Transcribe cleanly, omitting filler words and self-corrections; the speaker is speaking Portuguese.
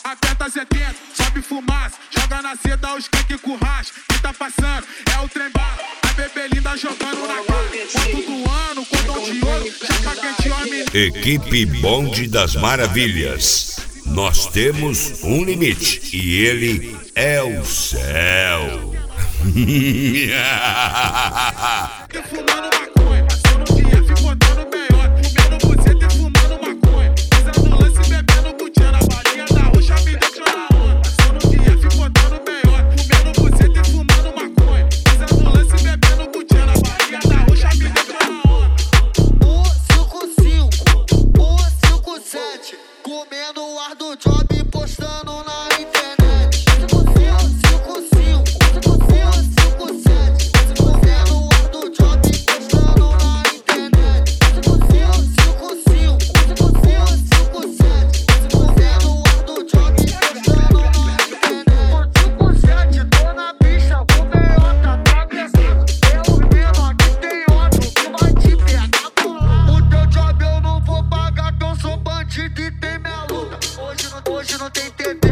aperta 70, sobe fumaça, joga na seda os skunk com racha. Quem tá passando é o trem bala, a bebê linda jogando na cara. Quanto do ano, cordão de ouro, chaca quente, homem. Equipe Bonde das Maravilhas. Nós temos um limite e ele é o céu. Fumando maconha, passou no dia, fico botando B.O. Comendo buceta e fumando maconha, fazendo lance e bebendo butinha. Na balinha da roxa me deixa na onda. Passou no dia, fico botando B.O. Comendo buceta e fumando maconha, fazendo lance e bebendo butinha. Na balinha da roxa me deixa na onda. 155, 157, comendo o ar do job e postando na internet. 557. Hoje não tem TV.